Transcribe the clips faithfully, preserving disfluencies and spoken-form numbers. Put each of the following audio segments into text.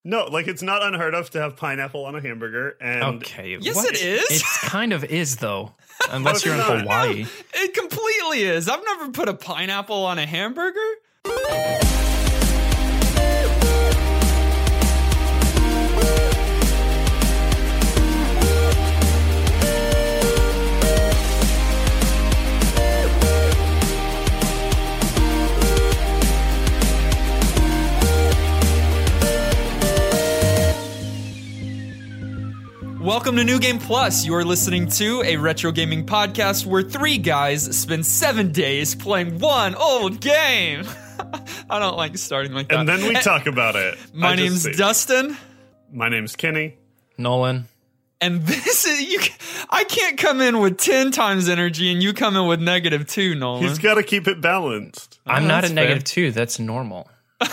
No, like it's not unheard of to have pineapple on a hamburger. And okay, yes, what? it is. It kind of is though, unless you're in Hawaii. It completely is. I've never put a pineapple on a hamburger. Welcome to New Game Plus. You are listening to a retro gaming podcast where three guys spend seven days playing one old game. I don't like starting like that. And then we talk about it. My name's Dustin. My name's Kenny. Nolan. And this is you. I can't come in with ten times energy, and you come in with negative two, Nolan. He's got to keep it balanced. I'm Oh, not that's at negative fair. two. That's normal.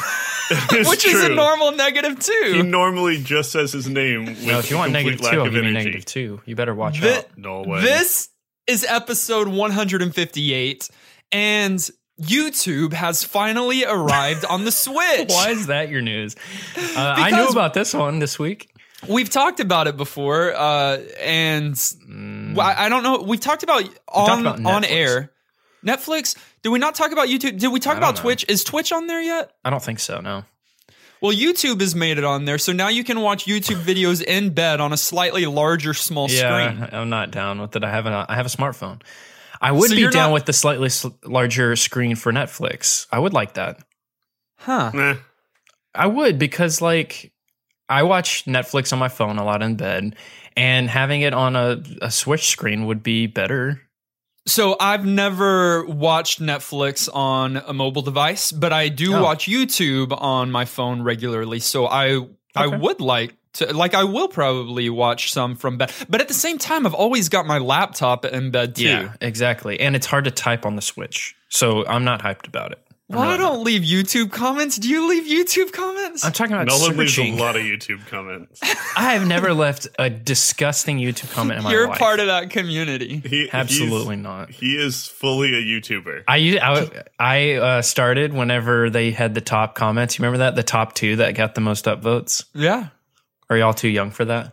Which true. is a normal negative two. He normally just says his name with No, if you a want complete negative lack two, I'll of give you energy. negative two. You better watch Thi- out. No way. This is episode one hundred fifty-eight, and YouTube has finally arrived on the Switch. Why is that your news? Uh, I knew Because- about this one this week. We've talked about it before, uh, and Mm. I, I don't know. We've talked about on talked about on Netflix. air. Netflix. Did we not talk about YouTube? Did we talk I don't about know. Twitch? Is Twitch on there yet? I don't think so. No. Well, YouTube has made it on there, so now you can watch YouTube videos in bed on a slightly larger, small Yeah, screen. I'm not down with it. I have a I have a smartphone. I would So be you're down not- with the slightly sl- larger screen for Netflix. I would like that. Huh. Nah. I would because like I watch Netflix on my phone a lot in bed, and having it on a, a Switch screen would be better. So I've never watched Netflix on a mobile device, but I do Oh. watch YouTube on my phone regularly. So I I Okay. would like to like I will probably watch some from bed. But at the same time, I've always got my laptop in bed too. Yeah, exactly. And it's hard to type on the Switch, so I'm not hyped about it. I'm Well, I really don't leave YouTube comments. Do you leave YouTube comments? I'm talking about Nolan leaves a searching. lot of YouTube comments. I have never left a disgusting YouTube comment in my You're life. part of that community. He, Absolutely he's- not. He is fully a YouTuber. I u- I, I uh, started whenever they had the top comments. You remember that? The top two that got the most upvotes? Yeah. Are y'all too young for that?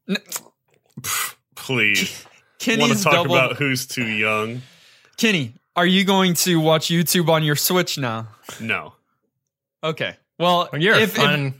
Please. Want Kenny's to talk double. about who's too young? Kenny, are you going to watch YouTube on your Switch now? No. Okay. Well, Well, you're a if, if, fun.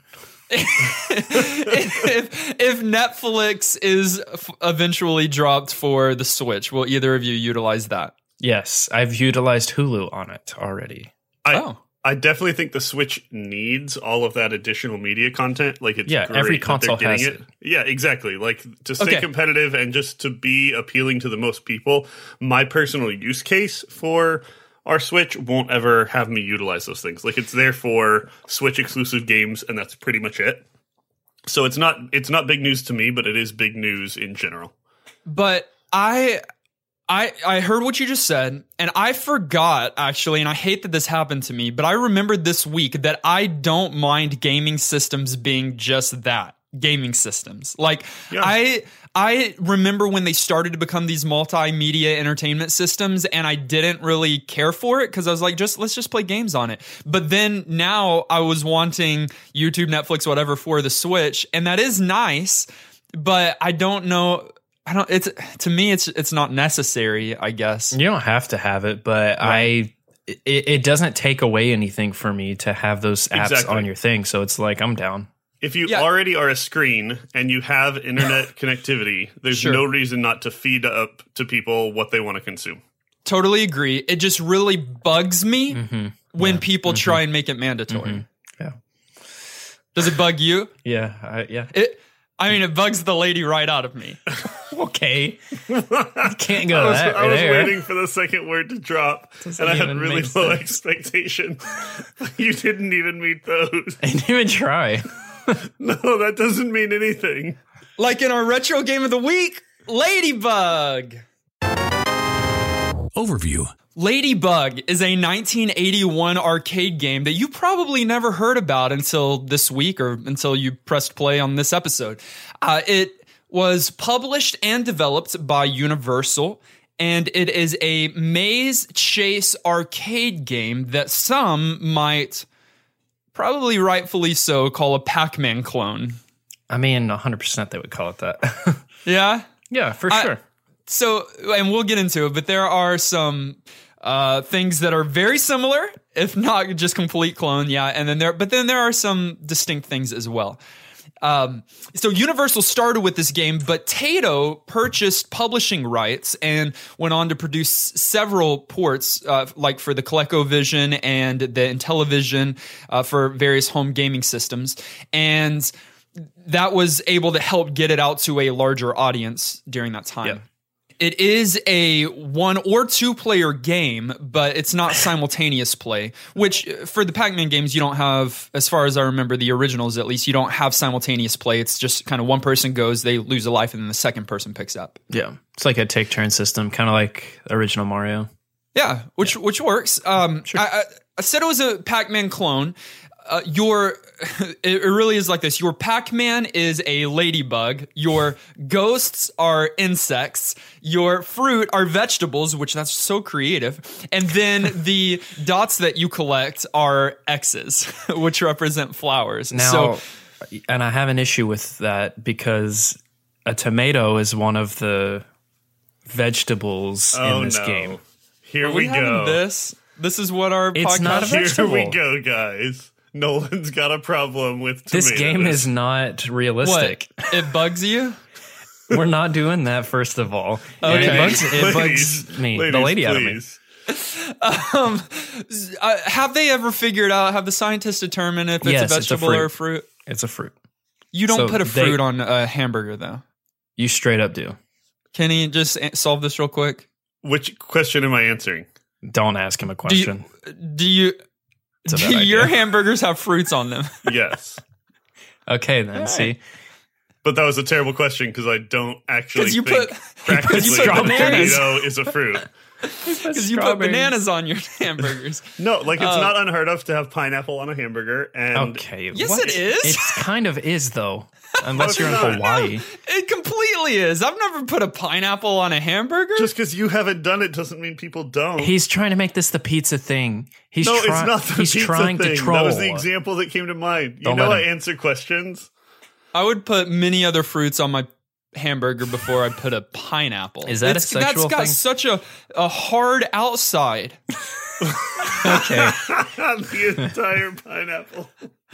if if Netflix is f- eventually dropped for the Switch, will either of you utilize that? Yes, I've utilized Hulu on it already. I, Oh. I definitely think the Switch needs all of that additional media content. Like, it's Yeah, great every that console they're getting has it. Yeah, exactly. Like, to stay Okay. competitive and just to be appealing to the most people. My personal use case for our Switch won't ever have me utilize those things. Like, it's there for Switch exclusive games, and that's pretty much it. So it's not it's not big news to me, but it is big news in general. But I I I heard what you just said, and I forgot actually, and I hate that this happened to me, but I remembered this week that I don't mind gaming systems being just that. Gaming systems. Like Yeah. I I remember when they started to become these multimedia entertainment systems, and I didn't really care for it because I was like, just let's just play games on it. But then now I was wanting YouTube, Netflix, whatever for the Switch, and that is nice, but I don't know. I don't. It's to me, it's it's not necessary. I guess. You don't have to have it, but I it, it doesn't take away anything for me to have those apps Exactly. on your thing. So it's like I'm down. If you Yeah. already are a screen and you have internet connectivity, there's Sure. no reason not to feed up to people what they want to consume. Totally agree. It just really bugs me Mm-hmm. when people try and make it mandatory. Yeah, Does it bug you? yeah, I, yeah. It. I mean, it bugs the lady right out of me. Okay, you can't go I was, that I was there. waiting for the second word to drop, and I had even really make low sense. expectations. You didn't even meet those. I didn't even try. No, that doesn't mean anything. Like in our retro game of the week, Ladybug. Overview. Ladybug is a nineteen eighty-one arcade game that you probably never heard about until this week or until you pressed play on this episode. Uh, it was published and developed by Universal, and it is a maze chase arcade game that some might probably rightfully so, call a Pac-Man clone. I mean, one hundred percent they would call it that. Yeah? Yeah, for I- sure. So, and we'll get into it, but there are some uh, things that are very similar, if not just complete clone. Yeah, and then there, but then there are some distinct things as well. Um, so Universal started with this game, but Taito purchased publishing rights and went on to produce several ports, uh, like for the ColecoVision and the Intellivision, uh, for various home gaming systems. And that was able to help get it out to a larger audience during that time. Yeah. It is a one or two player game, but it's not simultaneous play, which uh, for the Pac-Man games, you don't have, as far as I remember, the originals at least, you don't have simultaneous play. It's just kind of one person goes, they lose a life, and then the second person picks up. Yeah. It's like a take turn system, kind of like original Mario. Yeah, which which works. Um, Sure. I, I, I said it was a Pac-Man clone. Uh, your it really is like this. Your Pac-Man is a ladybug. Your ghosts are insects. Your fruit are vegetables, which that's so creative. And then the dots that you collect are X's, which represent flowers. Now, so, and I have an issue with that because a tomato is one of the vegetables Oh in this no! game. Here are we, we having go. this? This is what our It's podcast not a Here vegetable. we go, guys. Nolan's got a problem with tomatoes. This game is not realistic. What? It bugs you? We're not doing that, first of all. And Okay. It bugs, it Ladies, bugs me, ladies, the lady out of me. please. Um, uh, have they ever figured out? Have the scientists determined if it's Yes, a it's a vegetable fruit. or a fruit? It's a fruit. You don't So put a they- fruit on a hamburger, though. You straight up do. Can you just a- solve this real quick? Which question am I answering? Don't ask him a Do you question. do you It's a do bad idea. your hamburgers have fruits on them? Yes. Okay, then. See, But that was a terrible question because I don't actually 'Cause you think put- practically you put a bananas. tomato is a fruit. Because you put bananas on your hamburgers. No, like it's Uh, not unheard of to have pineapple on a hamburger. And okay. Yes, what? it is. It kind of is, though. Unless you're in No, it's not. Hawaii. It completely is. I've never put a pineapple on a hamburger. just because you haven't done it doesn't mean people don't. He's trying to make this the pizza thing. He's no, try- it's not the He's pizza trying thing. to troll. That was the example that came to mind. You Don't know let I him. answer questions. I would put many other fruits on my hamburger before I put a pineapple. Is that a It's- sexual That's got thing? such a, a hard outside. Okay. the entire pineapple.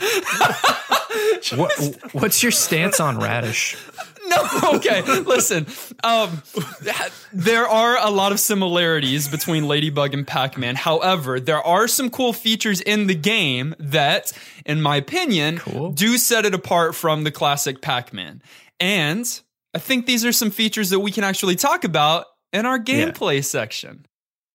what, what's your stance on radish? No, okay. Listen, um, there are a lot of similarities between Ladybug and Pac-Man. However, there are some cool features in the game that, in my opinion, Cool. do set it apart from the classic Pac-Man. And I think these are some features that we can actually talk about in our gameplay section.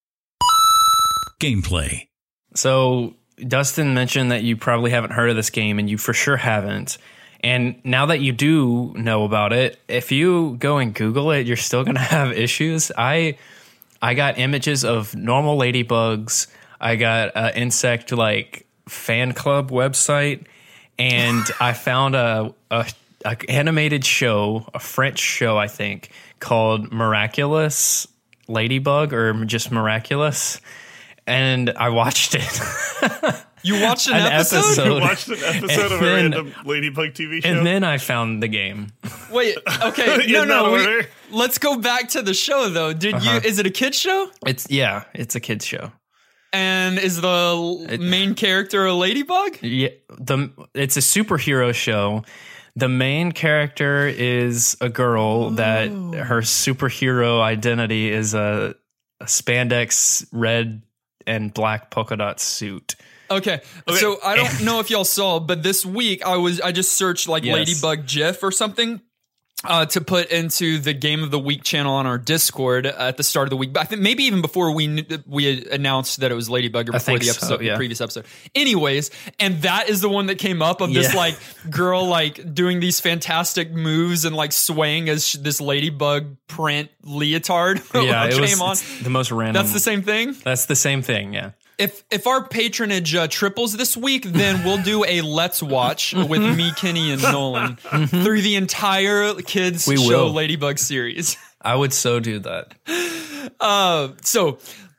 Gameplay. So Dustin mentioned that you probably haven't heard of this game, and you for sure haven't. And now that you do know about it, if you go and Google it, you're still going to have issues. I I got images of normal ladybugs. I got an insect like fan club website, and I found a, a, a animated show, a French show, I think, called Miraculous Ladybug or just Miraculous. And I watched it. You watched an, An episode? episode. You watched an episode of a then- random Ladybug T V show. And then I found the game. Wait, okay. In no, no. that we- order? let's go back to the show, though. Did Uh-huh. you? Is it a kids show? It's yeah, it's a kids show. And is the l- It- main character a ladybug? Yeah, the it's a superhero show. The main character is a girl that her superhero identity is a, a spandex red and black polka dot suit. Okay. Okay. So I don't know if y'all saw, but this week I was I just searched like Yes. ladybug GIF or something. Uh, to put into the Game of the Week channel on our Discord at the start of the week, but I think maybe even before we kn- we announced that it was Ladybug or I before think the so, episode, yeah. the previous episode. Anyways, and that is the one that came up of this Yeah. like girl like doing these fantastic moves and like swaying as sh- this Ladybug print leotard. Yeah, it came was on. it's the most random. That's the same thing. That's the same thing. Yeah. If if our patronage uh, triples this week, then we'll do a Let's Watch with me, Kenny, and Nolan through the entire kids We show will. Ladybug series. I would so do that. Uh, so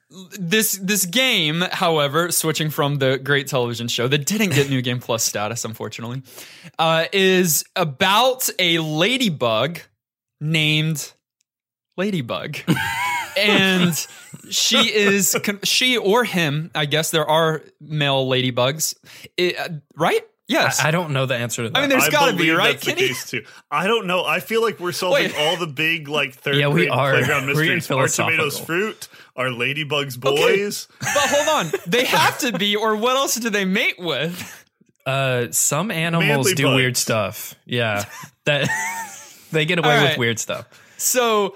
This this game, however, switching from the great television show that didn't get New Game Plus status, unfortunately, uh, is about a ladybug named Ladybug. And she is, she or him, I guess there are male ladybugs, it, uh, right? Yes. I, I don't know the answer to that. I mean, there's I got to be, believe right, that's the Kenny? case too. I don't know. I feel like we're solving Wait. all the big like third Yeah, we grade are. playground We're getting mysteries. Our tomatoes philosophical. fruit, our ladybugs Okay, boys. But hold on. They have to be, or what else do they mate with? Uh, some animals Manly do bugs. weird stuff. Yeah, that they get away All with right. weird stuff. So,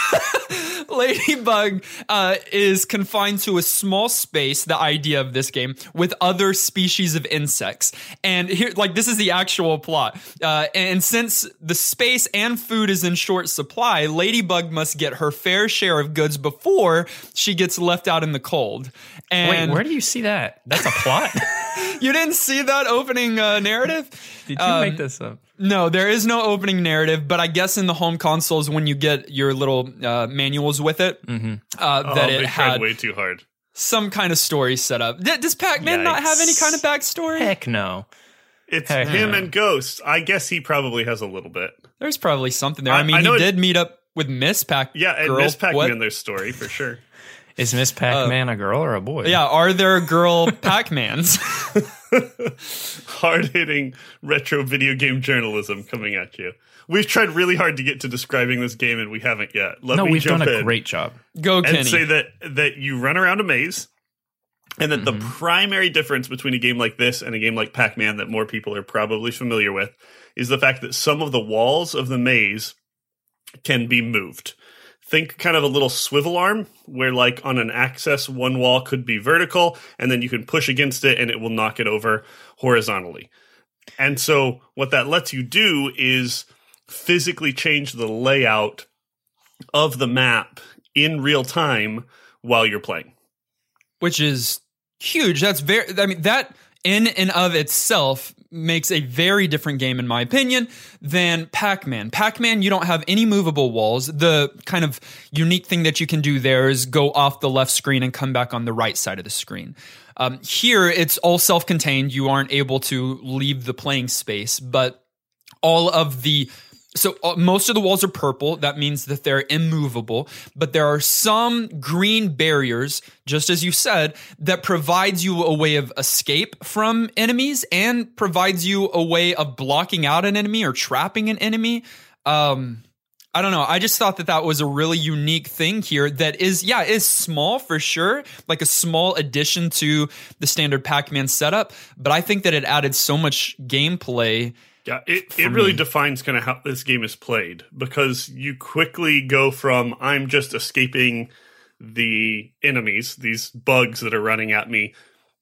Ladybug uh, is confined to a small space, the idea of this game, with other species of insects. And here, like, this is the actual plot. Uh, and since the space and food is in short supply, Ladybug must get her fair share of goods before she gets left out in the cold. And Wait, where do you see that? That's a plot. you didn't see that opening uh, narrative? Did you Um, make this up? No, there is no opening narrative, but I guess in the home consoles, when you get your little uh, manuals with it, Mm-hmm. uh, Oh, that they it tried had way too hard. some kind of story set up. D- Does Pac-Man not have any Yikes. kind of backstory? Heck no. It's Heck him no. and Ghost. I guess he probably has a little bit. There's probably something there. I, I- mean, I know he it- did meet up with Miss Pac. Yeah, and girl. Miss Pac-Man, What? there's story for sure. Is Miss Pac-Man a girl or a boy? Yeah, are there girl Pac-Mans? Hard-hitting retro video game journalism coming at you. We've tried really hard to get to describing this game, and we haven't yet. Let No, me we've jump done a in. great job. Go, and Kenny. say that that you run around a maze, and that Mm-hmm. the primary difference between a game like this and a game like Pac-Man that more people are probably familiar with is the fact that some of the walls of the maze can be moved. Think kind of a little swivel arm where, like, on an axis, one wall could be vertical, and then you can push against it and it will knock it over horizontally. And so what that lets you do is physically change the layout of the map in real time while you're playing. Which is huge. That's very, I mean, that in and of itself makes a very different game, in my opinion, than Pac-Man. Pac-Man, you don't have any movable walls. The kind of unique thing that you can do there is go off the left screen and come back on the right side of the screen. Um, here, it's all self-contained. You aren't able to leave the playing space, but all of the So uh, most of the walls are purple. That means that they're immovable. But there are some green barriers, just as you said, that provides you a way of escape from enemies and provides you a way of blocking out an enemy or trapping an enemy. Um, I don't know. I just thought that that was a really unique thing here that is, yeah, is small for sure, like a small addition to the standard Pac-Man setup. But I think that it added so much gameplay. Yeah, it, it really me. defines kind of how this game is played, because you quickly go from I'm just escaping the enemies, these bugs that are running at me,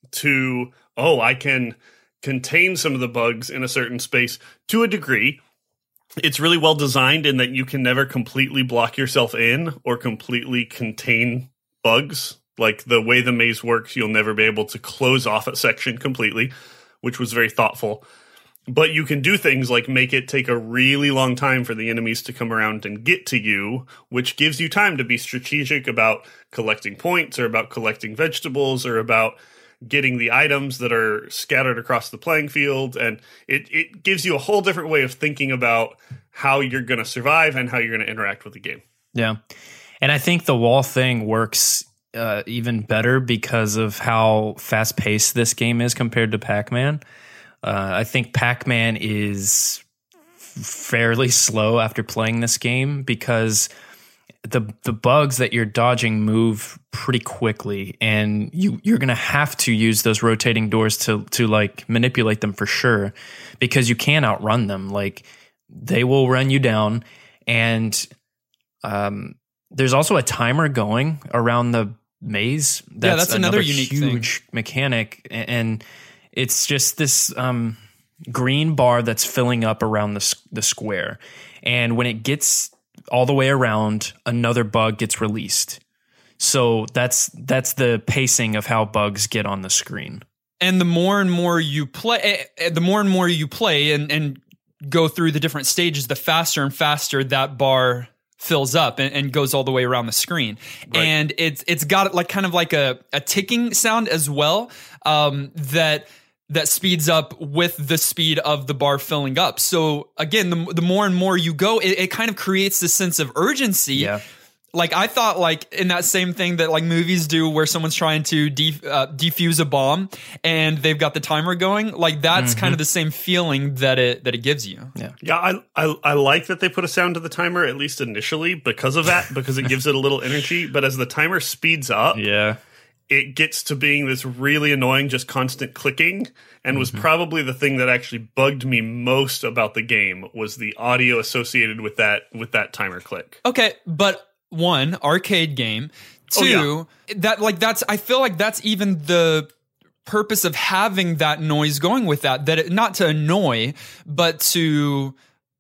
to, oh, I can contain some of the bugs in a certain space to a degree. It's really well designed in that you can never completely block yourself in or completely contain bugs. Like the way the maze works, you'll never be able to close off a section completely, which was very thoughtful. But you can do things like make it take a really long time for the enemies to come around and get to you, which gives you time to be strategic about collecting points or about collecting vegetables or about getting the items that are scattered across the playing field. And it, it gives you a whole different way of thinking about how you're going to survive and how you're going to interact with the game. Yeah. And I think the wall thing works uh, even better because of how fast paced this game is compared to Pac-Man. Uh, I think Pac-Man is fairly slow after playing this game because the the bugs that you're dodging move pretty quickly, and you you're gonna have to use those rotating doors to to like manipulate them for sure, because you can't outrun them. Like they will run you down, and um, there's also a timer going around the maze. That's, Yeah, that's another unique thing. huge mechanic, and. and it's just this um, green bar that's filling up around the the square. And when it gets all the way around, another bug gets released. So that's that's the pacing of how bugs get on the screen. And the more and more you play, the more and more you play and, and go through the different stages, the faster and faster that bar fills up and, and goes all the way around the screen. Right. And it's it's got like kind of like a, a ticking sound as well, um, that that speeds up with the speed of the bar filling up. So again, the, the more and more you go, it, it kind of creates this sense of urgency. Yeah. Like I thought, like in that same thing that like movies do, where someone's trying to def- uh, defuse a bomb and they've got the timer going. Like that's mm-hmm. kind of the same feeling that it that it gives you. Yeah, yeah. I, I I like that they put a sound to the timer, at least initially, because of that, because it gives it a little energy. But as the timer speeds up, yeah, it gets to being this really annoying, just constant clicking. And was mm-hmm. probably the thing that actually bugged me most about the game was the audio associated with that with that timer click. Okay, but. One, arcade game. Two, oh, yeah. that like that's I feel like that's even the purpose of having that noise going with that. That it, not to annoy, but to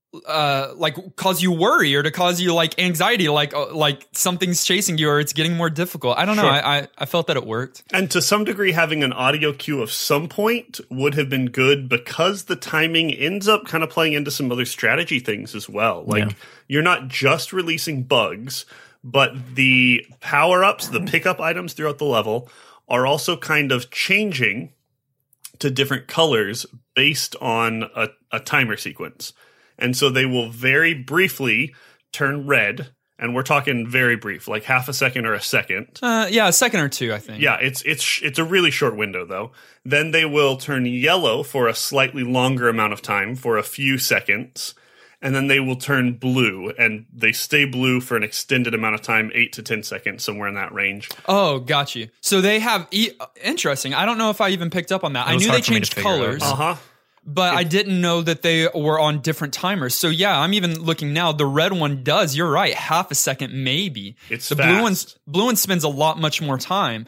uh like cause you worry or to cause you like anxiety, like uh, like something's chasing you or it's getting more difficult. I don't know. Sure. I, I I felt that it worked. And to some degree, having an audio cue of some point would have been good because the timing ends up kind of playing into some other strategy things as well. Like yeah. you're not just releasing bugs, but the power-ups, the pickup items throughout the level are also kind of changing to different colors based on a, a timer sequence. And so they will very briefly turn red, and we're talking very brief, like half a second or a second. Uh, yeah, a second or two, I think. Yeah, it's it's it's a really short window, though. Then they will turn yellow for a slightly longer amount of time, for a few seconds, and then they will turn blue, and they stay blue for an extended amount of time, eight to ten seconds, somewhere in that range. Oh, got you. So they have... E- interesting. I don't know if I even picked up on that. I knew they changed colors. Uh-huh. But I didn't know that they were on different timers. So yeah, I'm even looking now. The red one does. You're right. Half a second, maybe. It's the fast. blue one. Blue one spends a lot much more time.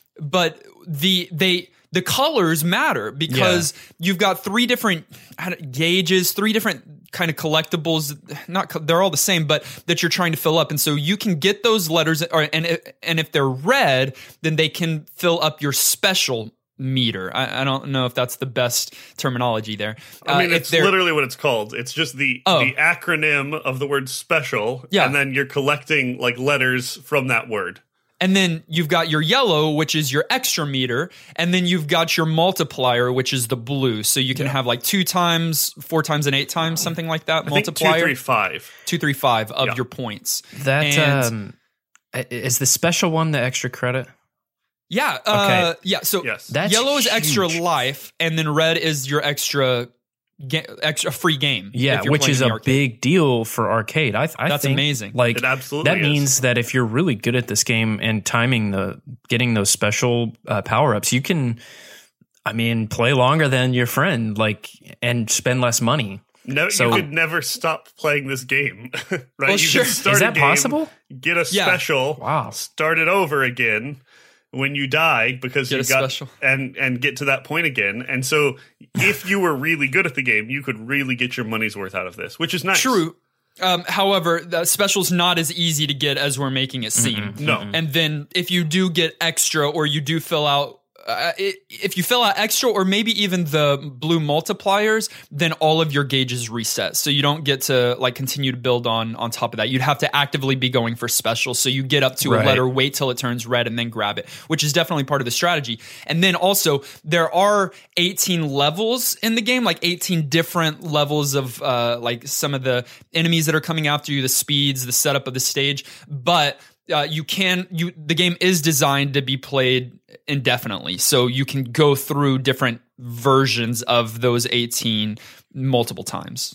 But the they the colors matter because yeah. you've got three different gauges, three different kind of collectibles. Not they're all the same, but that you're trying to fill up. And so you can get those letters, or, and and if they're red, then they can fill up your special meter. I, I don't know if that's the best terminology there. I mean, uh, it's literally what it's called. It's just the oh. the acronym of the word special, yeah. and then you're collecting like letters from that word. And then you've got your yellow, which is your extra meter, and then you've got your multiplier, which is the blue. So you can yeah. have like two times, four times, and eight times, something like that. I multiplier, think two, three, five, two, three, five of yeah. your points. That and, um, is the special one the extra credit. Yeah. Uh, okay. Yeah. So yes. That's yellow is huge. Extra life, and then red is your extra, ga- extra free game. Yeah, which is a big deal for arcade. I, I That's think, amazing. Like it absolutely that is. means that if you're really good at this game and timing the getting those special uh, power ups, you can, I mean, play longer than your friend, like, and spend less money. No, so, you could never stop playing this game, right? Well, you sure. could start Is that a game, possible? Get a Yeah. special, wow. start it over again when you die because Get you a got special. and and get to that point again. And so, if you were really good at the game, you could really get your money's worth out of this, which is nice. True. Um, however, the special's not as easy to get as we're making it seem. Mm-hmm. No. And then if you do get extra, or you do fill out, uh, it, if you fill out extra, or maybe even the blue multipliers, then all of your gauges reset. So you don't get to like continue to build on on top of that. You'd have to actively be going for specials. So you get up to Right. a letter, wait till it turns red, and then grab it, which is definitely part of the strategy. And then also there are eighteen levels in the game, like eighteen different levels of uh, like some of the enemies that are coming after you, the speeds, the setup of the stage, but Uh, you can you the game is designed to be played indefinitely, so you can go through different versions of those eighteen multiple times.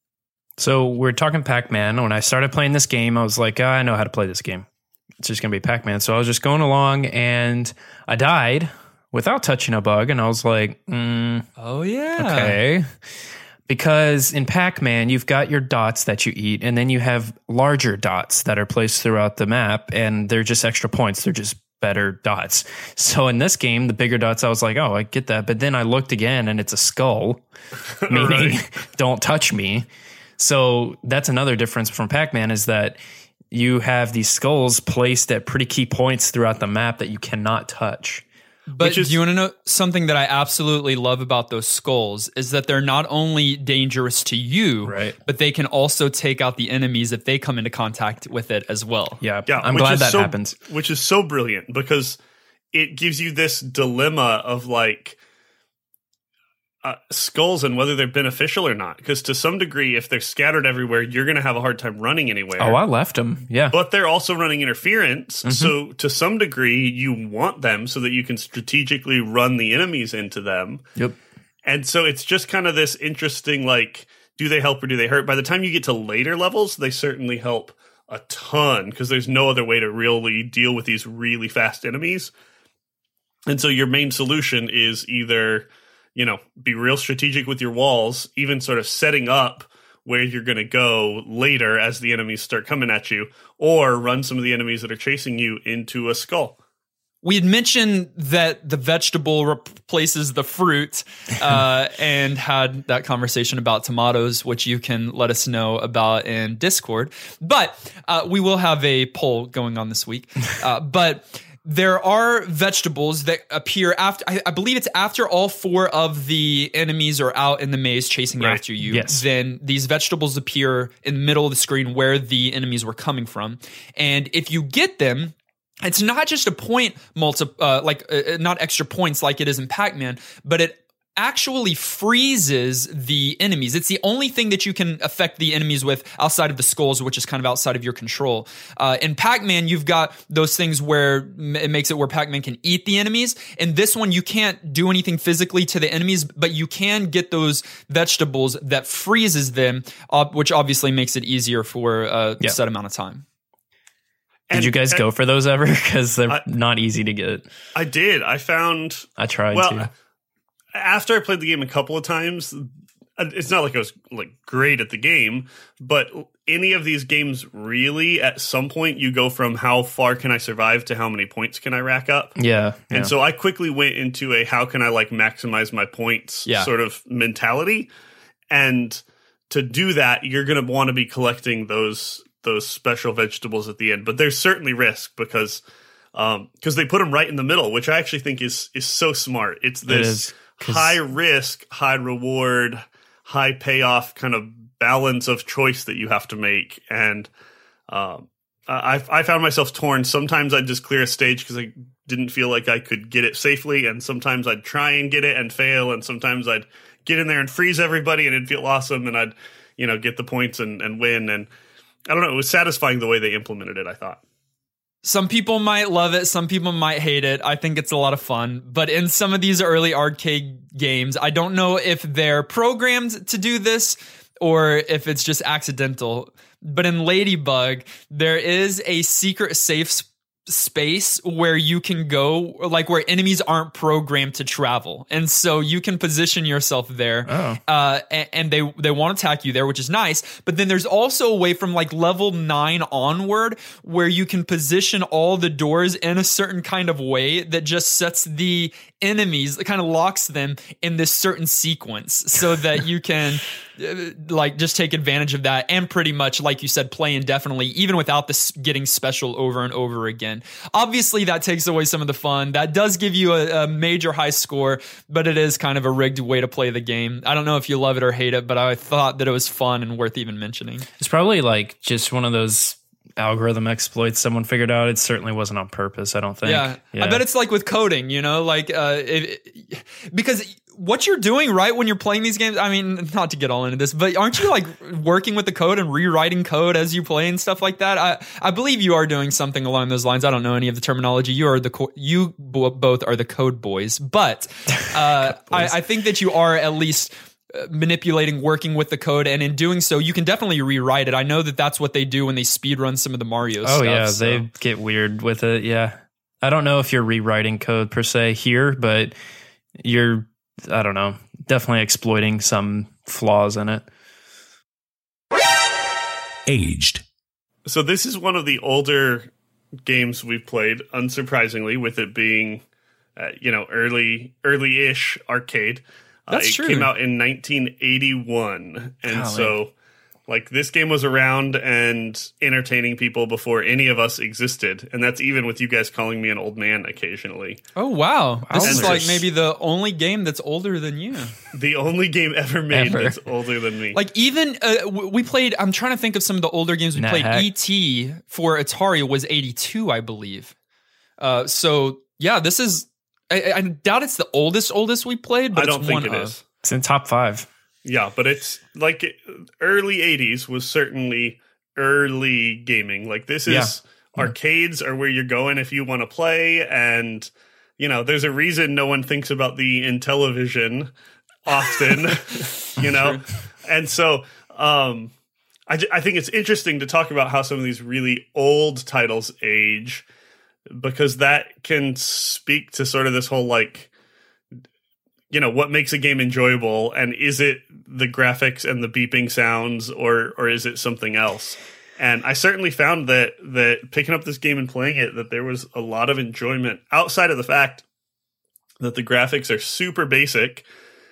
So we're talking Pac-Man. When I started playing this game, I was like, oh, I know how to play this game. It's just going to be Pac-Man. So I was just going along, and I died without touching a bug, and I was like, mm, oh yeah, okay. Because in Pac-Man, you've got your dots that you eat, and then you have larger dots that are placed throughout the map, and they're just extra points. They're just better dots. So in this game, the bigger dots, I was like, oh, I get that. But then I looked again, and it's a skull, meaning don't touch me. So that's another difference from Pac-Man, is that you have these skulls placed at pretty key points throughout the map that you cannot touch. But Which is, do you want to know something that I absolutely love about those skulls is that they're not only dangerous to you, Right. but they can also take out the enemies if they come into contact with it as well. Yeah, yeah, I'm which glad is that so, happens. Which is so brilliant because it gives you this dilemma of like uh, skulls and whether they're beneficial or not. Because to some degree, if they're scattered everywhere, you're going to have a hard time running anywhere. Oh, I left them. Yeah. But they're also running interference. Mm-hmm. So to some degree, you want them so that you can strategically run the enemies into them. Yep. And so it's just kind of this interesting, like, do they help or do they hurt? By the time you get to later levels, they certainly help a ton because there's no other way to really deal with these really fast enemies. And so your main solution is either, you know, be real strategic with your walls, even sort of setting up where you're going to go later as the enemies start coming at you, or run some of the enemies that are chasing you into a skull. We had mentioned that the vegetable replaces the fruit uh, and had that conversation about tomatoes, which you can let us know about in Discord. But uh, we will have a poll going on this week. Uh, but there are vegetables that appear after, I, I believe it's after all four of the enemies are out in the maze chasing Right. after you. Yes. Then these vegetables appear in the middle of the screen where the enemies were coming from. And if you get them, it's not just a point multi, uh, like uh, not extra points like it is in Pac-Man, but it actually freezes the enemies. It's the only thing that you can affect the enemies with outside of the skulls, which is kind of outside of your control. Uh, in Pac-Man, you've got those things where it makes it where Pac-Man can eat the enemies. In this one, you can't do anything physically to the enemies, but you can get those vegetables that freezes them, uh, which obviously makes it easier for uh, Yeah. a set amount of time. Did And- you guys and go for those ever? Because they're I- not easy to get. I did. I found I tried well to. after I played the game a couple of times. It's not like I was like great at the game, but any of these games really, at some point, you go from how far can I survive to how many points can I rack up. Yeah. And yeah. so I quickly went into a how can I like maximize my points Yeah. sort of mentality. And to do that, you're going to want to be collecting those those special vegetables at the end. But there's certainly risk because um, because they put them right in the middle, which I actually think is is so smart. It's this is, 'cause- high risk, high reward, high payoff kind of balance of choice that you have to make. And um, I, I found myself torn. Sometimes I'd just clear a stage because I didn't feel like I could get it safely. And sometimes I'd try and get it and fail. And sometimes I'd get in there and freeze everybody and it'd feel awesome. And I'd, you know, get the points and, and win. And I don't know. It was satisfying the way they implemented it, I thought. Some people might love it. Some people might hate it. I think it's a lot of fun. But in some of these early arcade games, I don't know if they're programmed to do this or if it's just accidental. But in Ladybug, there is a secret safe s- space where you can go, like where enemies aren't programmed to travel. And so you can position yourself there. Oh. Uh, and, and they, they want to attack you there, which is nice. But then there's also a way from like level nine onward where you can position all the doors in a certain kind of way that just sets the enemies, it kind of locks them in this certain sequence so that you can uh, like just take advantage of that and pretty much, like you said, play indefinitely, even without this getting special over and over again. Obviously, that takes away some of the fun. That does give you a, a major high score, but it is kind of a rigged way to play the game. I don't know if you love it or hate it, but I thought that it was fun and worth even mentioning. It's probably like just one of those algorithm exploits someone figured out. It certainly wasn't on purpose, I don't think. Yeah. I bet it's like with coding, you know, like uh, it, it- because what you're doing, right, when you're playing these games, I mean, not to get all into this, but aren't you like working with the code and rewriting code as you play and stuff like that? I, I believe you are doing something along those lines. I don't know any of the terminology. You are the co- you bo- both are the code boys, but uh, I, I think that you are at least uh, manipulating, working with the code, and in doing so, you can definitely rewrite it. I know that that's what they do when they speedrun some of the Mario Oh, stuff. yeah. so. They get weird with it. Yeah. I don't know if you're rewriting code per se here, but you're, I don't know, definitely exploiting some flaws in it. Aged. So this is one of the older games we've played, unsurprisingly, with it being, uh, you know, early, early-ish arcade. Uh, That's it true. came out in nineteen eighty-one, and Golly. so Like, this game was around and entertaining people before any of us existed. And that's even with you guys calling me an old man occasionally. Oh, wow. This is Wowzers. like maybe the only game that's older than you. The only game ever made Ever. that's older than me. Like, even uh, w- we played, I'm trying to think of some of the older games we Nah, played. heck. E T for Atari was eighty-two, I believe. Uh, so, yeah, this is, I, I doubt it's the oldest, oldest we played, but I don't it's think one it of. is. It's in top five. Yeah, but it's like early eighties was certainly early gaming. Like, this is Yeah. arcades are where you're going if you want to play. And, you know, there's a reason no one thinks about the Intellivision often, you know? And so um, I, ju- I think it's interesting to talk about how some of these really old titles age, because that can speak to sort of this whole, like, you know, what makes a game enjoyable, and is it the graphics and the beeping sounds, or or is it something else? And I certainly found that that picking up this game and playing it, that there was a lot of enjoyment outside of the fact that the graphics are super basic,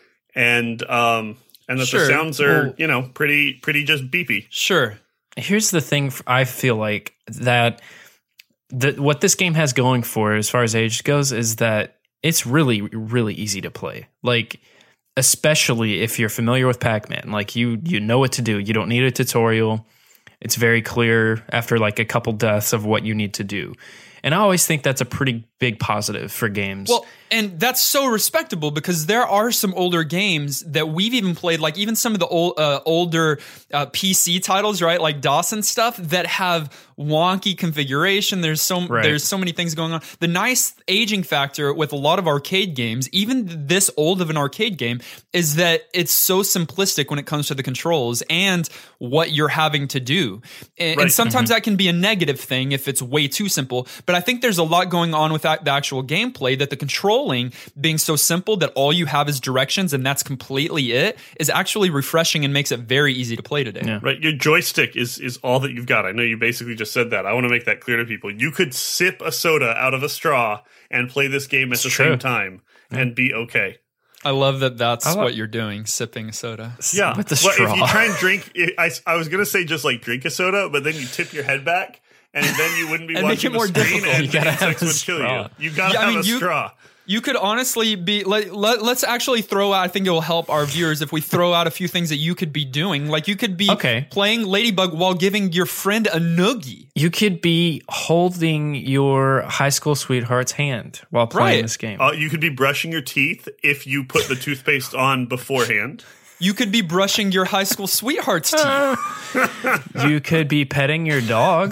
and um and that Sure. the sounds are, Well- you know, pretty pretty just beepy. Sure. Here's the thing f- I feel like that the, what this game has going for as far as age goes is that it's really, really easy to play. Like, especially if you're familiar with Pac-Man, like you, you know what to do. You don't need a tutorial. It's very clear after like a couple deaths of what you need to do. And I always think that's a pretty big positive for games. Well, and that's so respectable because there are some older games that we've even played, like even some of the old, uh, older uh, P C titles, right? Like DOS and stuff that have wonky configuration. There's so Right. there's so many things going on. The nice aging factor with a lot of arcade games, even this old of an arcade game, is that it's so simplistic when it comes to the controls and what you're having to do. And, Right. and sometimes that can be a negative thing if it's way too simple. But I think there's a lot going on with that, the actual gameplay, that the controlling being so simple that all you have is directions and that's completely it is actually refreshing and makes it very easy to play today. Yeah. Right, your joystick is is all that you've got. I know you basically just said that. I want to make that clear to people. You could sip a soda out of a straw and play this game at the true. same time and be okay. I love that that's I like- what you're doing, sipping a soda. Yeah, With the Well, straw. if you try and drink, I, I was gonna say just like drink a soda, but then you tip your head back, and then you wouldn't be And make watching it more the screen, difficult. and You gotta have insects a would kill straw. you. You gotta Yeah, I have mean, a you- straw. You could honestly be let, let let's actually throw out. I think it will help our viewers if we throw out a few things that you could be doing. Like you could be Okay. playing Ladybug while giving your friend a noogie. You could be holding your high school sweetheart's hand while playing Right. this game. Uh, you could be brushing your teeth if you put the toothpaste on beforehand. You could be brushing your high school sweetheart's teeth. You could be petting your dog.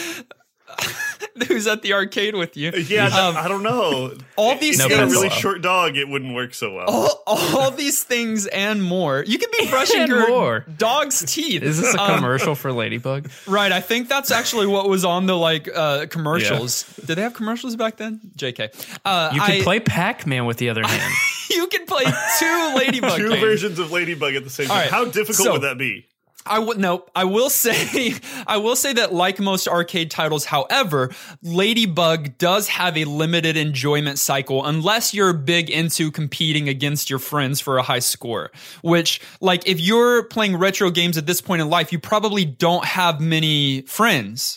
Who's at the arcade with you? Yeah, Um, I don't know. all these If No you had a things, really pencil. short dog, it wouldn't work so well. all, all these things and more. You could be brushing And your more. dog's teeth. Is this a Um, commercial for Ladybug? Right, I think that's actually what was on the like uh, commercials. Did they have commercials back then? J K. Uh, You could I- play Pac-Man with the other hand. You could play two Ladybug Two games. versions of Ladybug at the same time. right, How difficult so- would that be? I would no. I will say, I will say that like most arcade titles, however, Ladybug does have a limited enjoyment cycle unless you're big into competing against your friends for a high score. Which, like, if you're playing retro games at this point in life, you probably don't have many friends.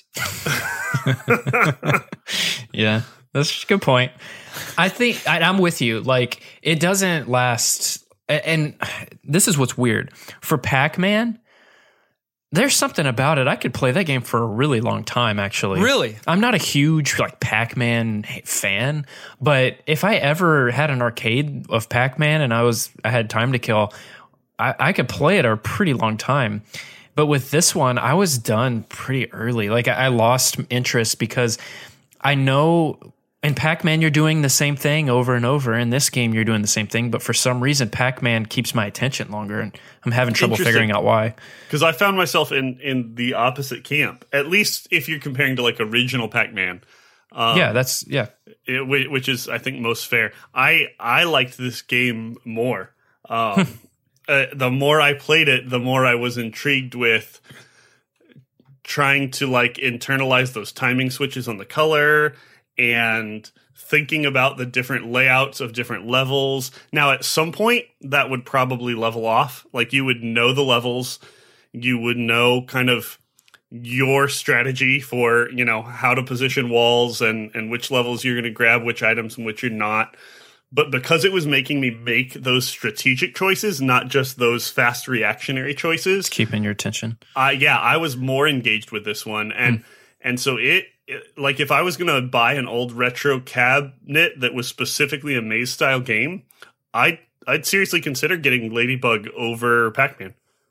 Yeah, that's a good point. I think I, I'm with you. Like, it doesn't last. a- And this is what's weird. For Pac-Man, there's something about it. I could play that game for a really long time, actually. Really? I'm not a huge like Pac-Man fan, but if I ever had an arcade of Pac-Man and I was I had time to kill, I, I could play it a pretty long time. But with this one, I was done pretty early. Like I, I lost interest because I know in Pac-Man you're doing the same thing over and over. In this game, you're doing the same thing, but for some reason, Pac-Man keeps my attention longer, and I'm having trouble Interesting. figuring out why. Because I found myself in in the opposite camp. At least if you're comparing to like original Pac-Man. Um, yeah, that's yeah. it, whi- which is I think most fair. I I liked this game more. Um, uh, the more I played it, the more I was intrigued with trying to like internalize those timing switches on the color and thinking about the different layouts of different levels. Now, at some point, that would probably level off. Like you would know the levels you would know kind of your strategy for, you know, how to position walls and, and which levels you're going to grab, which items and which you're not. But because it was making me make those strategic choices, not just those fast reactionary choices, keeping your attention. Uh, yeah, I was more engaged with this one. And, mm. and so it, it, like if I was going to buy an old retro cabinet that was specifically a maze style game, I'd, I'd seriously consider getting Ladybug over Pac-Man.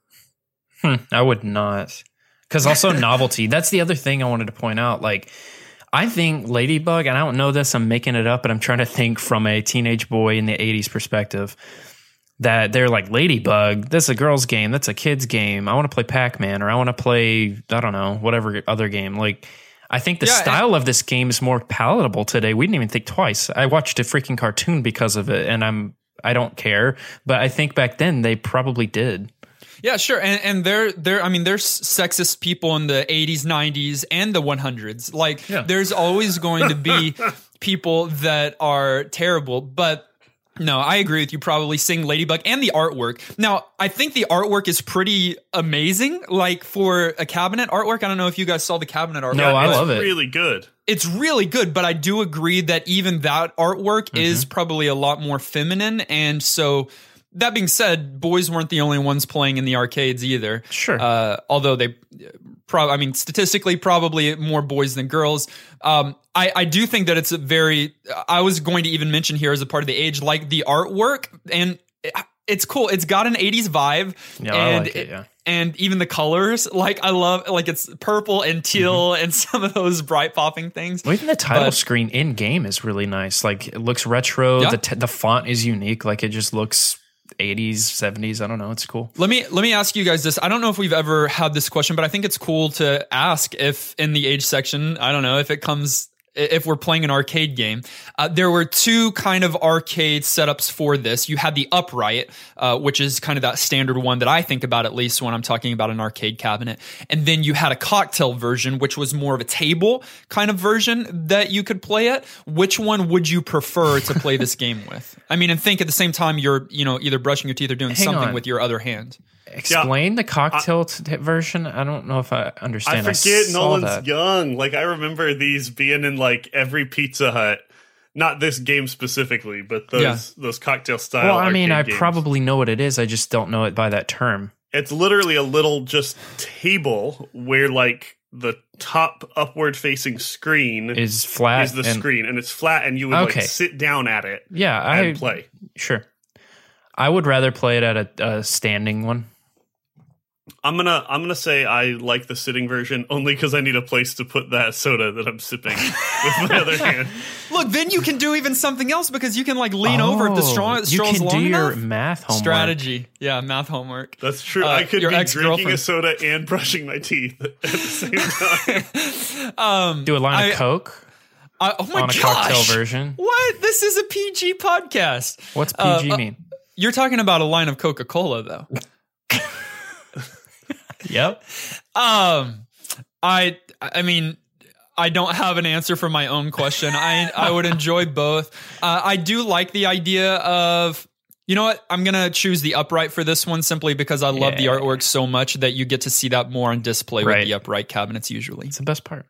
Hmm, I would not. Because also novelty. That's the other thing I wanted to point out. Like, I think Ladybug, and I don't know this, I'm making it up, but I'm trying to think from a teenage boy in the eighties perspective, that they're like, Ladybug, that's a girl's game, that's a kid's game. I want to play Pac-Man, or I want to play, I don't know, whatever other game. Like, I think the yeah, style and- of this game is more palatable today. We didn't even think twice. I watched a freaking cartoon because of it, and I'm, I don't care. But I think back then they probably did. Yeah, sure. And and they're they're I mean there's sexist people in the eighties, nineties, and the one hundreds. Like yeah. there's always going to be people that are terrible, but no, I agree with you probably seeing Ladybug and the artwork. Now, I think the artwork is pretty amazing. Like for a cabinet artwork, I don't know if you guys saw the cabinet artwork. No, I love it. It's really good. It's really good, but I do agree that even that artwork mm-hmm. is probably a lot more feminine, and so that being said, boys weren't the only ones playing in the arcades either. Sure. Uh, although they, pro- I mean, statistically, probably more boys than girls. Um, I, I do think that it's a very, I was going to even mention here as a part of the age, like the artwork, and it's cool. It's got an eighties vibe. Yeah, and I like it, yeah. And even the colors, like I love, like it's purple and teal mm-hmm. and some of those bright popping things. Well, even the title but, screen in game is really nice. Like it looks retro. Yeah. The t- the font is unique. Like it just looks eighties, seventies. I don't know. It's cool. Let me let me ask you guys this. I don't know if we've ever had this question, but I think it's cool to ask if in the age section, I don't know if it comes, if we're playing an arcade game. Uh, there were two kind of arcade setups for this. You had the upright, uh, which is kind of that standard one that I think about at least when I'm talking about an arcade cabinet. And then you had a cocktail version, which was more of a table kind of version that you could play at. Which one would you prefer to play this game with? I mean, and think at the same time you're, you know, either brushing your teeth or doing Hang something on. with your other hand. Explain yeah, the cocktail I, t- version. I don't know if I understand. I forget I Nolan's that. young. Like I remember these being in like every Pizza Hut. Not this game specifically, but those yeah. those cocktail style. Well, I mean, I games. probably know what it is. I just don't know it by that term. It's literally a little just table where like the top upward facing screen is flat. Is the and, screen, and it's flat, and you would okay. like sit down at it. Yeah, and I play. Sure. I would rather play it at a, a standing one. I'm gonna I'm gonna say I like the sitting version only because I need a place to put that soda that I'm sipping with my other hand. Look, then you can do even something else because you can like lean oh, over if the straw is long enough. You can do your math homework. Strategy, yeah, math homework. That's true. Uh, I could be drinking a soda and brushing my teeth at the same time. um, do a line I, of Coke. I, oh my on a gosh! Cocktail version. What? This is a P G podcast. What's P G uh, mean? Uh, you're talking about a line of Coca-Cola, though. Yep. Um, I I mean, I don't have an answer for my own question. I I would enjoy both. Uh, I do like the idea of, you know what? I'm gonna choose the upright for this one simply because I love yeah. the artwork so much that you get to see that more on display right. with the upright cabinets usually. It's the best part.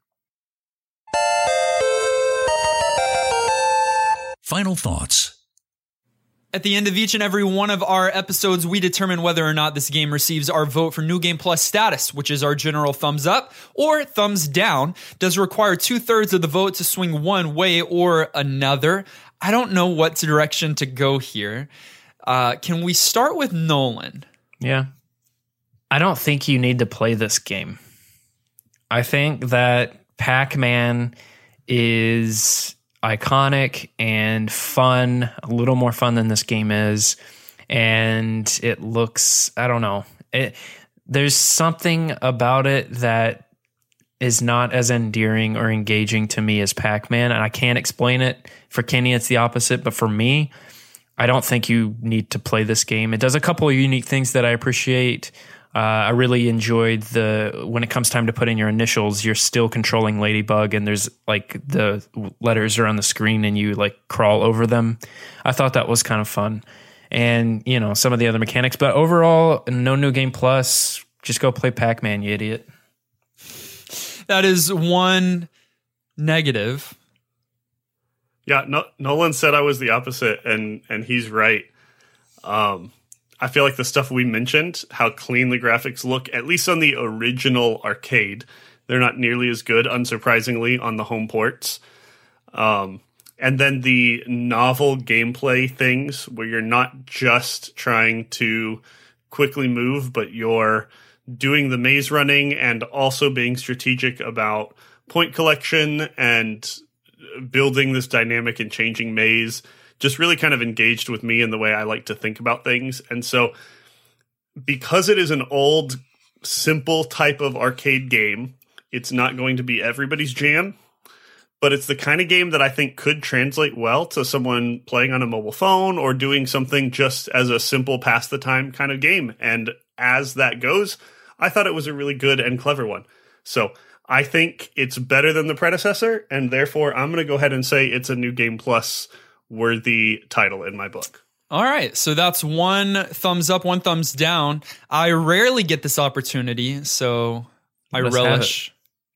Final thoughts. At the end of each and every one of our episodes, we determine whether or not this game receives our vote for New Game Plus status, which is our general thumbs up or thumbs down. Does require two-thirds of the vote to swing one way or another. I don't know what direction to go here. Uh, can we start with Nolan? Yeah. I don't think you need to play this game. I think that Pac-Man is iconic and fun, a little more fun than this game is, and it looks, I don't know, it, there's something about it that is not as endearing or engaging to me as Pac-Man, and I can't explain it. For Kenny, it's the opposite, but for me, I don't think you need to play this game. It does a couple of unique things that I appreciate. Uh, I really enjoyed the, when it comes time to put in your initials, you're still controlling Ladybug and there's like the letters are on the screen and you like crawl over them. I thought that was kind of fun. And, you know, some of the other mechanics, but overall, no New Game Plus, Just go play Pac-Man, you idiot. That is one negative. Yeah, no, Nolan said I was the opposite, and and he's right. Um, I feel like the stuff we mentioned, how clean the graphics look, at least on the original arcade, they're not nearly as good, unsurprisingly, on the home ports. Um, and then the novel gameplay things where you're not just trying to quickly move, but you're doing the maze running and also being strategic about point collection and building this dynamic and changing maze, just really kind of engaged with me in the way I like to think about things. And so because it is an old, simple type of arcade game, it's not going to be everybody's jam, but it's the kind of game that I think could translate well to someone playing on a mobile phone or doing something just as a simple pass the time kind of game. And as that goes, I thought it was a really good and clever one. So I think it's better than the predecessor, and therefore I'm going to go ahead and say it's a New Game Plus worthy title in my book. All right, so that's one thumbs up, one thumbs down. I rarely get this opportunity, so I Let's relish.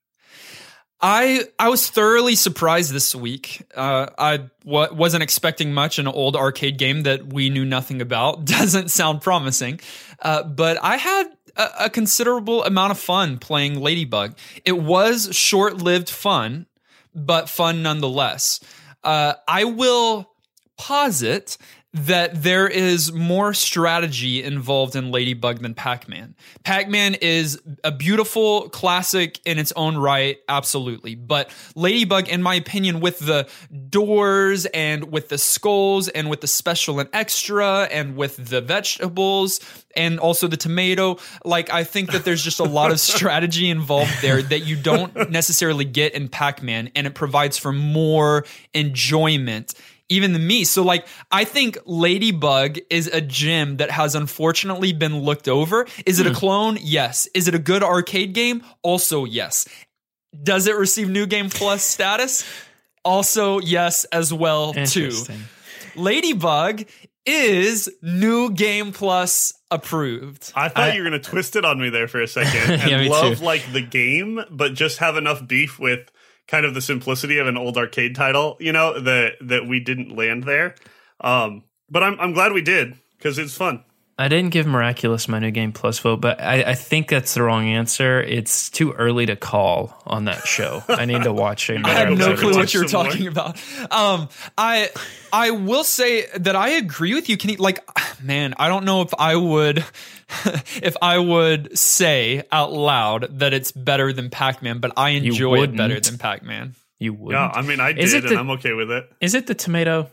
I I was thoroughly surprised this week. Uh, I w- wasn't expecting much. An old arcade game that we knew nothing about doesn't sound promising, uh, but I had a, a considerable amount of fun playing Ladybug. It was short-lived fun, but fun nonetheless. Uh, I will posit that there is more strategy involved in Ladybug than Pac-Man. Pac-Man is a beautiful classic in its own right, absolutely. But Ladybug, in my opinion, with the doors and with the skulls and with the special and extra and with the vegetables and also the tomato, like I think that there's just a lot of strategy involved there that you don't necessarily get in Pac-Man, and it provides for more enjoyment even than me. So like, I think Ladybug is a gem that has unfortunately been looked over. Is it a clone? Yes. Is it a good arcade game? Also, yes. Does it receive New Game Plus status? Also, yes, as well, too. Ladybug is New Game Plus approved. I thought I, you were going to twist it on me there for a second and yeah, love too. like the game, but just have enough beef with kind of the simplicity of an old arcade title, you know, that that we didn't land there. Um, but I'm I'm glad we did, because it's fun. I didn't give Miraculous my New Game Plus vote, but I, I think that's the wrong answer. It's too early to call on that show. I need to watch it. I have no clue what you're some talking more. about. Um, I I will say that I agree with you. Can you, like, man, I don't know if I would if I would say out loud that it's better than Pac-Man, but I enjoy it better than Pac-Man. You would. Yeah, I mean, I Is did, it the- and I'm okay with it. Is it the tomato?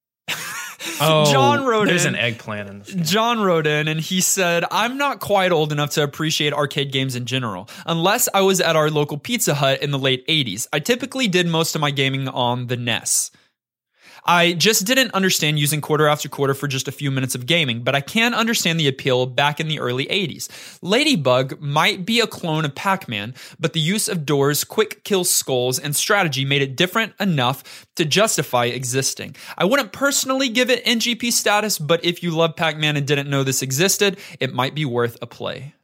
Oh, John wrote there's in, an eggplant in this. John wrote in and he said, I'm not quite old enough to appreciate arcade games in general, unless I was at our local Pizza Hut in the late eighties. I typically did most of my gaming on the N E S. I just didn't understand using quarter after quarter for just a few minutes of gaming, but I can understand the appeal back in the early eighties. Ladybug might be a clone of Pac-Man, but the use of doors, quick kill skulls, and strategy made it different enough to justify existing. I wouldn't personally give it N G P status, but if you love Pac-Man and didn't know this existed, it might be worth a play.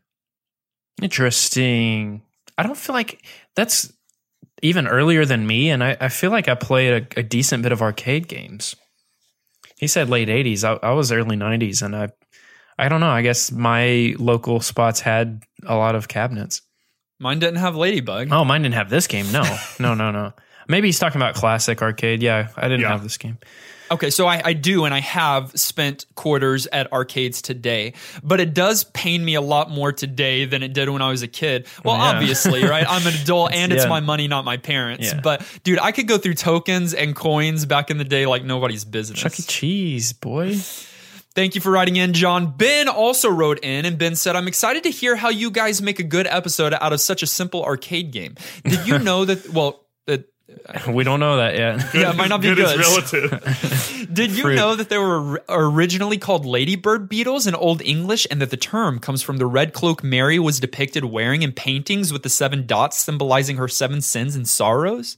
Interesting. I don't feel like that's even earlier than me, and I, I feel like I played a, a decent bit of arcade games. He said late eighties. I, I was early nineties, and I I don't know. I guess my local spots had a lot of cabinets. Mine didn't have Ladybug. Oh, mine didn't have this game. No, no, no, no. Maybe he's talking about classic arcade. Yeah, I didn't Yeah. have this game. Okay, so I, I do, and I have spent quarters at arcades today, but it does pain me a lot more today than it did when I was a kid. Well, Yeah. obviously, right? I'm an adult, and it's Yeah. my money, not my parents. Yeah. But, dude, I could go through tokens and coins back in the day like nobody's business. Chuck E. Cheese, boy. Thank you for writing in, John. Ben also wrote in, and Ben said, I'm excited to hear how you guys make a good episode out of such a simple arcade game. Did you know that, well, that We don't know that yet. yeah, it might not be good. good. Is relative. Did you Fruit. know that they were or- originally called ladybird beetles in Old English, and that the term comes from the red cloak Mary was depicted wearing in paintings with the seven dots symbolizing her seven sins and sorrows?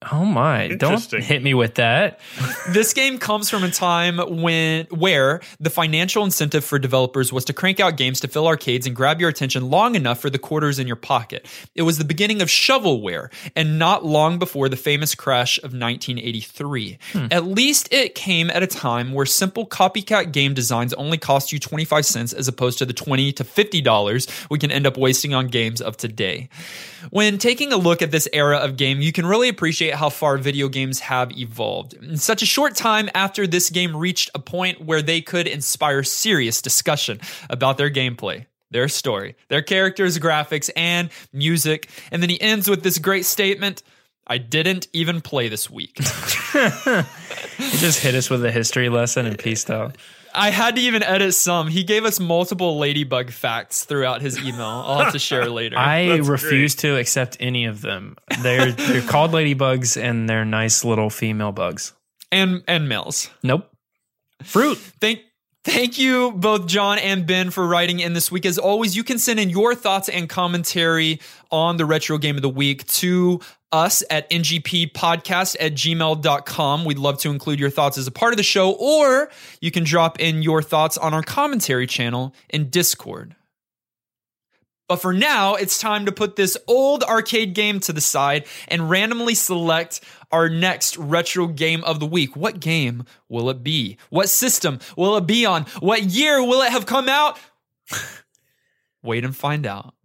Oh my, don't Interesting. hit me with that. This game comes from a time when where the financial incentive for developers was to crank out games to fill arcades and grab your attention long enough for the quarters in your pocket. It was the beginning of shovelware, and not long before the famous crash of nineteen eighty-three. Hmm. At least it came at a time where simple copycat game designs only cost you twenty-five cents as opposed to the twenty to fifty dollars we can end up wasting on games of today. When taking a look at this era of game, you can really appreciate how far video games have evolved. In such a short time after this game reached a point where they could inspire serious discussion about their gameplay, their story, their characters, graphics, and music. And then he ends with this great statement, I didn't even play this week. He just hit us with a history lesson and peaced out. I had to even edit some. He gave us multiple Ladybug facts throughout his email. I'll have to share later. I That's refuse great. to accept any of them. They're they're called ladybugs and they're nice little female bugs. and and males. Nope. Fruit. Thank Thank you, both John and Ben, for writing in this week. As always, you can send in your thoughts and commentary on the Retro Game of the Week to us at n g p podcast at gmail dot com. We'd love to include your thoughts as a part of the show, or you can drop in your thoughts on our commentary channel in Discord. But for now, it's time to put this old arcade game to the side and randomly select our next retro game of the week. What game will it be? What system will it be on? What year will it have come out? Wait and find out.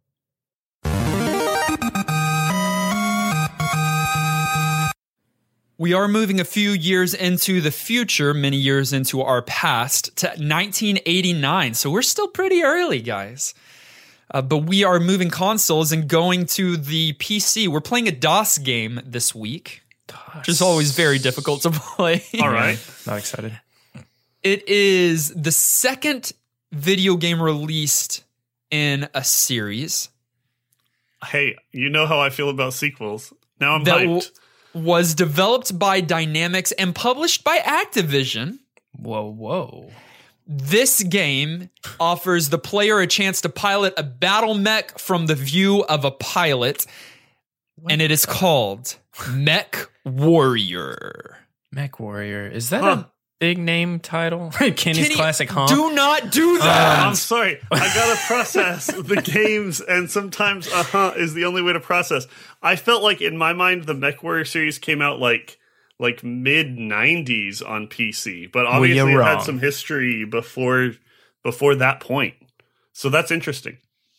We are moving a few years into the future, many years into our past, to nineteen eighty-nine. So we're still pretty early, guys. Uh, but we are moving consoles and going to the P C. We're playing a DOS game this week, which is always very difficult to play. All right. Not excited. It is the second video game released in a series Hey, you know how I feel about sequels. Now I'm that hyped. w- was developed by Dynamics and published by Activision. Whoa, whoa. This game offers the player a chance to pilot a battle mech from the view of a pilot, and it is called Mech Warrior. Mech Warrior. Is that Huh. a big name title? Kenny's Kenny, Classic Huh? Do not do that. I'm sorry. I gotta process the games, and sometimes uh huh is the only way to process. I felt like in my mind the Mech Warrior series came out like like mid nineties on P C, but obviously you're it wrong. had some history before before that point. So that's interesting.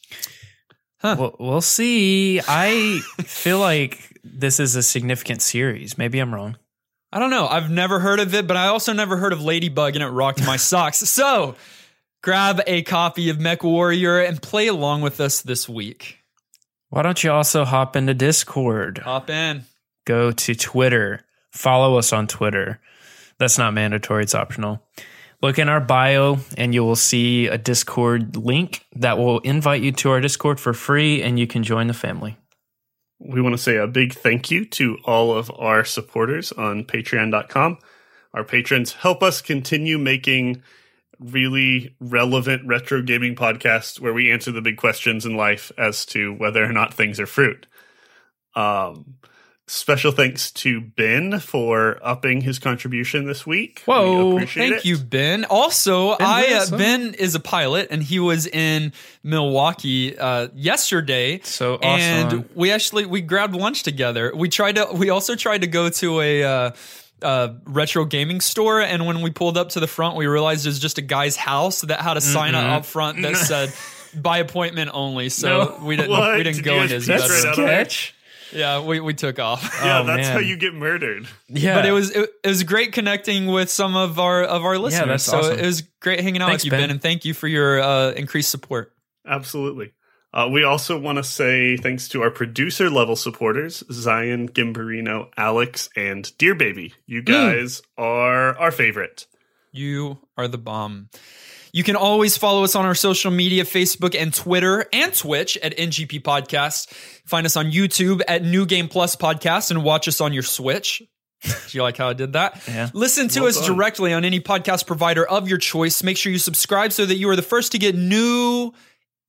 Well, we'll see. I feel like this is a significant series. Maybe I'm wrong. I don't know. I've never heard of it, but I also never heard of Ladybug, and it rocked my socks. So grab a copy of Mech Warrior and play along with us this week. Why don't you also hop into Discord? Hop in. Go to Twitter. Follow us on Twitter. That's not mandatory. It's optional. Look in our bio and you will see a Discord link that will invite you to our Discord for free, and you can join the family. We want to say a big thank you to all of our supporters on patreon dot com. Our patrons help us continue making really relevant retro gaming podcasts where we answer the big questions in life as to whether or not things are fruit. Um, special thanks to Ben for upping his contribution this week. Whoa, We appreciate Thank it. you, Ben. Also, Ben I uh, Wilson. Ben is a pilot, and he was in Milwaukee uh, yesterday. So awesome. And we actually we grabbed lunch together. We tried to. We also tried to go to a. Uh, uh, retro gaming store, and when we pulled up to the front, we realized it was just a guy's house that had a sign Mm-hmm. up front that said by appointment only. So No. we didn't What? we didn't Did go you in guys his peek bedroom. right out of there? Sketch? Yeah, we, we took off. Yeah, Oh, that's man. how you get murdered. Yeah. But it was it, it was great connecting with some of our of our listeners. that's so awesome. it was great hanging out Thanks, with you, Ben. Ben, and thank you for your uh, increased support. Absolutely. Uh, we also want to say thanks to our producer level supporters, Zion, Gimbarino, Alex, and Dear Baby. You guys are our favorite. You are the bomb. You can always follow us on our social media, Facebook and Twitter and Twitch at N G P Podcast. Find us on YouTube at New Game Plus Podcast and watch us on your Switch. Do you like how I did that? Yeah. Listen to Well us done. directly on any podcast provider of your choice. Make sure you subscribe so that you are the first to get new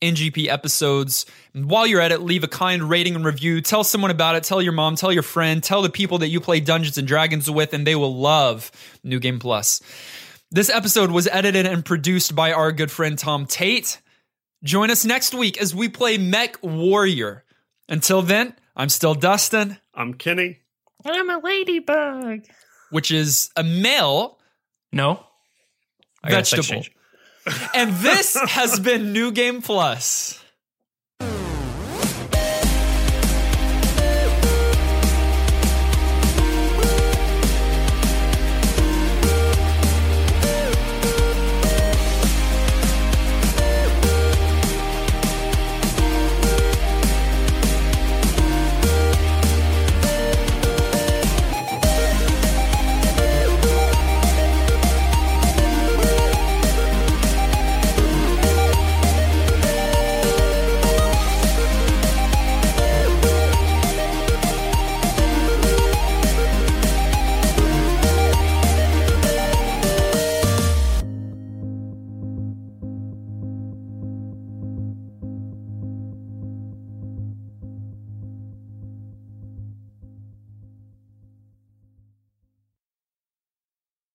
N G P episodes. And while you're at it, leave a kind rating and review. Tell someone about it. Tell your mom. Tell your friend. Tell the people that you play Dungeons and Dragons with, and they will love New Game Plus. This episode was edited and produced by our good friend Tom Tate. Join us next week as we play Mech Warrior. Until then, I'm still Dustin. I'm Kenny. I'm a ladybug. Which is a male No. I got a sex vegetable. change. And this has been New Game Plus.